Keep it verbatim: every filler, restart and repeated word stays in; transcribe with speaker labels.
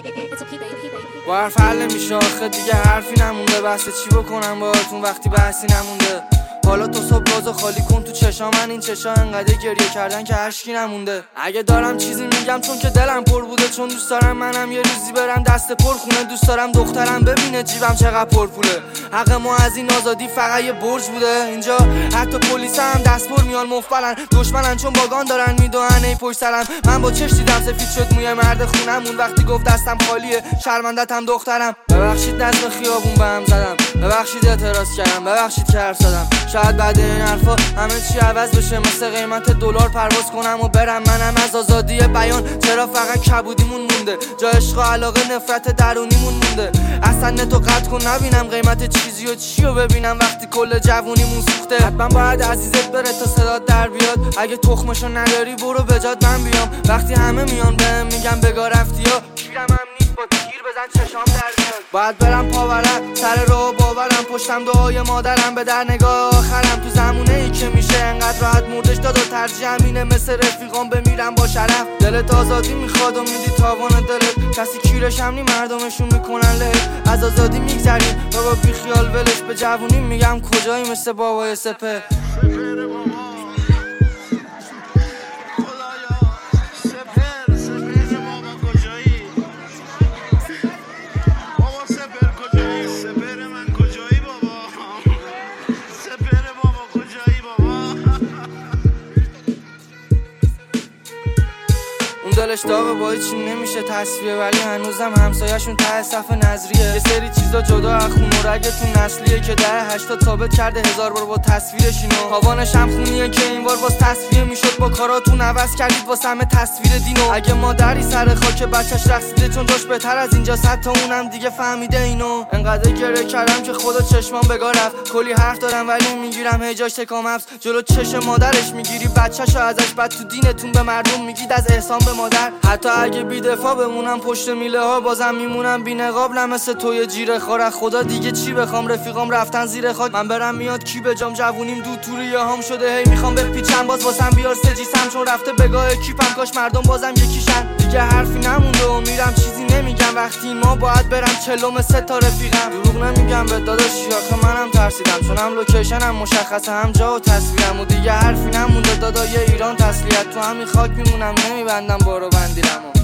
Speaker 1: با حرف حل نمیشه آخه دیگه حرفی نمونده. بحث چی بکنم باهاتون وقتی بحثی نمونده. حالا تو صبح رازو خالی کن تو چشام من، این چشا انقدر گریه کردن که هشکی نمونده. اگه دارم چیزی میگم چون که دلم پر بوده، چون دوست دارم منم یه روزی برم دست پر خونه. دوست دارم دخترم ببینه جیبم چقدر پر پوله. حق ما از این آزادی فقط یه برج بوده. اینجا حتی پلیس هم دست پر میان مفبرن، دشمنن چون باگان دارن میدوهن ای پشت سرم. من با چش دیدم سفید شد موی مرد خونمون وقتی گفت دستم خالیه، شرمندتم دخترم. ببخشید نظم خیابون بهم زدم، ببخشید اعتراض کردم، ببخشید که حرف زدم. شاید بعد این حرفا همه چی عوض بشه، مثل قیمت دلار پرواز کنم و برم. منم از آزادی بیان چرا فقط کبودیمون مونده، جا عشق و علاقه نفرت درونیمون مونده. اصلا نتو قطع کن نبینم قیمت چیزی و چی رو ببینم وقتی کل جوونیمون سوخته. حتما باید عزیزت بره تا صدات در بیاد، اگه تخمشو نداری برو بجات من بیام. وقتی همه میان بهم میگم بگا رفتی ها، گیرم هم نیست با گیر بزن چشام در بیاد. باید برم پاورم سر راه باورم، پشتم دعای مادرم به در نگاه آخرم. تو زمونه ای که میشه انقدر راحت مردش داد و ترجیح همینه مثل رفیقام بمیرم با شرف. دلت آزادی میخواد و میدی تاوان دلت، کسی کیرش هم نی مردمشون میکنن لهت. از آزادی میگذریم بابا بی خیال ولش، به جوونی میگم کجایی مثل بابای سپه. دلش داغه با هیچی نمیشه تصفیه، ولی هنوزم همسایه‌شون ته صف نظریه. یه سری چیزا جدا از خون و رگتون نسلیه که در هشتاد ثابت کرده هزار بار با تصویرش اینو. هاوانش هم خونیه که این بار باز تصفیه میشد، با کاراتون عوض کردید واسه همه تصویر دینو. اگه مادری سر خاک بچه‌ش رقصیده چون جاش بهتر از اینجا صد تا اونم دیگه فهمیده اینو. انقدر گره کردم که خدا چشمام بگاه رفت، کلی حرف دارم ولی میگیرم هی جاش تکام حبس. جلو چش مادرش میگیری بچه‌شو ازش، بعد تو دینتون به مردم میگید از احسان به مادر. حتی اگه بی دفاع بمونم پشت میله ها بازم میمونم بی نقاب، نه مثل توی جیره خار. خدا دیگه چی بخوام، رفیقام رفتن زیر خاک، من برم میاد کی به جام. جوونیم دو توریه هام شده هی میخوام بپیچم، باز واسم بیار سجیسم چون رفته بگاه کیپم. کاش مردم بازم یکیشن، دیگه حرفی نمونده و میرم چیزی نمیگم. وقتی ما باید برم چلوم سه تا رفیقم. دروغ نمیگم به داداشی آخه منم ترسیدم، چون هم لوکیشنم مشخصه هم جا و تصویرم. و دیگه حرفی نمونده دادا یه ایران تسلیت، تو همین خاک میمونم نمیبندم بارو بندیرمو.